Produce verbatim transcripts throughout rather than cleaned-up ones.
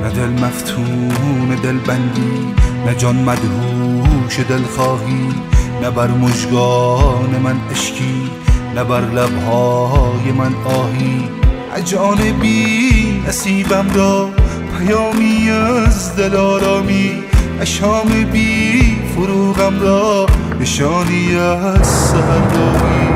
نه دل مفتون دل بندی، نه جان مدهوش دل خواهی، نه بر مژگان من اشکی، نه بر لبهای من آهی. جان بی نصیبم را پیامی از دل آرامی، شام بی فروغم را نشانی از سحرگاهی.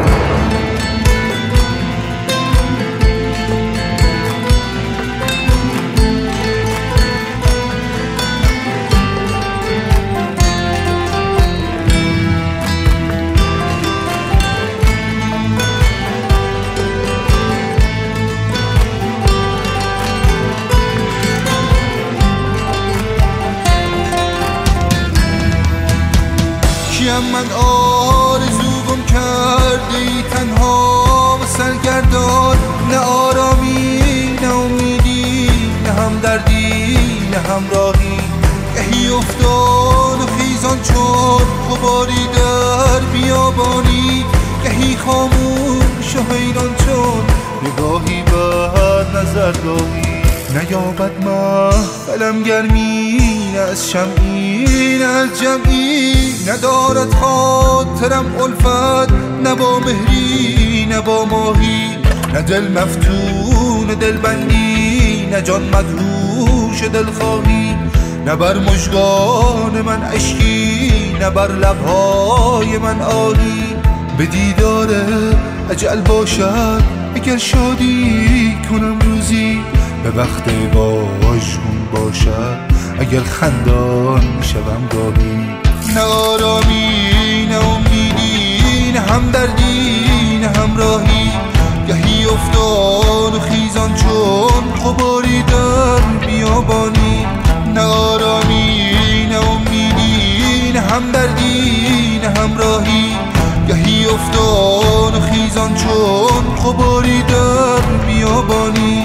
کیم من آرزو گم کرده ای تنها و سرگردان، نه آرامی نه امیدی، نه همدردی نه همراهی. گهی افتان و خیزان چون غباری در بیابانی، گهی خاموش و حیران چون نگاهی بر نظرگاهی. نیابد محفلم گرمی، نه از شمعی نه از جمعی، ندارد خاطرم الفت نه با مهری نه با ماهی. نه دل مفتون دل بندی، نه جان مدهوش دل خواهی، نه بر مژگان من اشکی، نه بر لبهای من آهی. به دیدار اجل باشد اگر شادی کنم روزی، به وقت واژگون باشد اگر خندان شوم گاهی. نه آرامی نه امیدی، نه همدردی نه همراهی. گهی افتان و خیزان چون غباری در بیابانی. نه آرامی نه امیدی، نه همدردی نه همراهی. گهی افتان و خیزان چون غباری در بیابانی.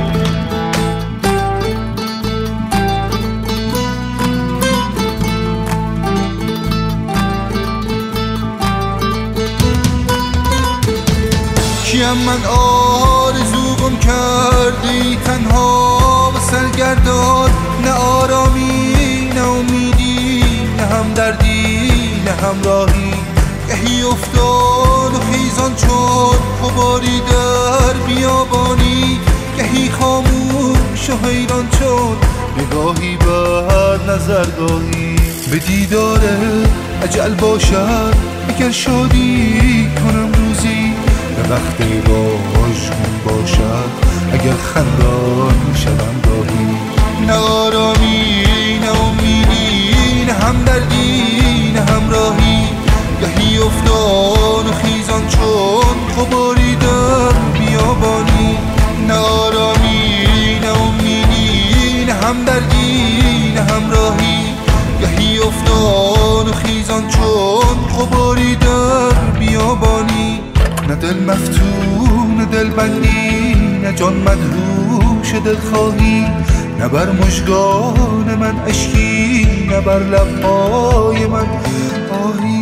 کیم من آرزو گم کرده ای تنها و سرگردان، نه آرامی نه امیدی، نه همدردی نه همراهی. گهی افتان و خیزان چون غباری در بیابانی، گهی خاموش و حیران چون نگاهی بر نظرگاهی. به دیدار اجل باشد اگر شادی کنم روزی، به وقت واژگون باشد اگر خندان شوم گاهی. نه آرامی نه امیدی، نه همدردی نه همراهی. گهی افتان و خیزان چون غباری در بیابانی. نه آرامی نه امیدی، نه همدردی نه همراهی. گهی افتان و خیزان چون غباری در بیابانی. نه دل مفتون دل بندی، نه جان مدهوش دل خواهی، نه بر مژگان من اشکی، نه بر لبهای من آهی.